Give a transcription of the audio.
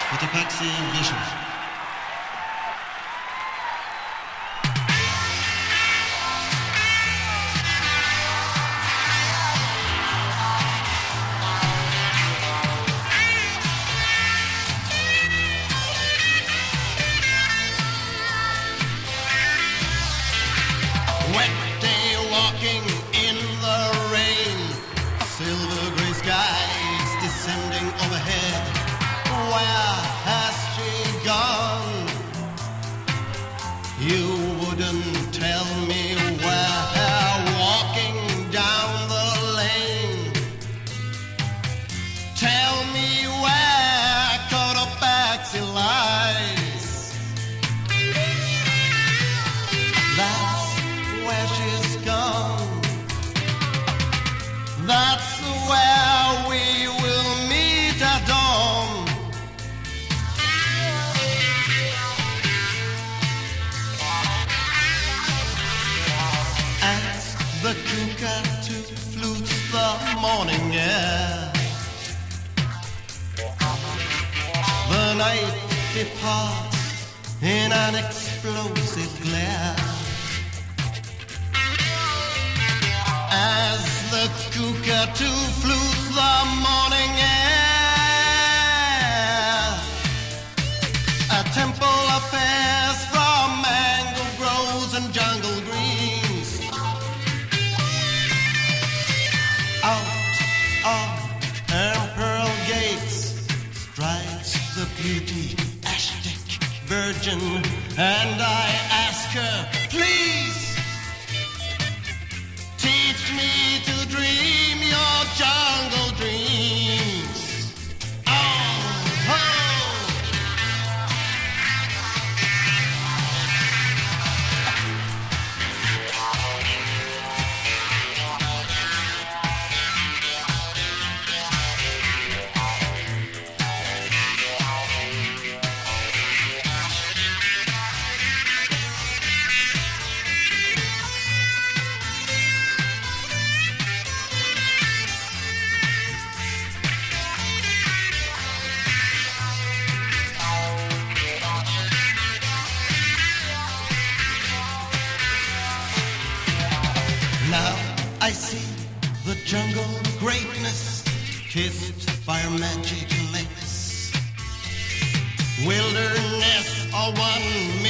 Cotopaxi Vision. Wet day walking in the rain, silver gray skies descending overhead. Where has she gone? You wouldn't tell me where, walking down the lane. Tell me where Cotopaxi lies. That's where she's gone. That's where we will meet at dawn. Ask the cougar to flute the morning air. The night departs in an explosive glare. As the cougar to flute the morning air. A temple of pears from mango groves and jungle greens. Out of Emperor Gates strides the beauty Aztec virgin, and I ask her, please teach me to dream your jungle dreams. Oh, oh. Now I see the jungle greatness kissed by a magic lace. Wilderness or 1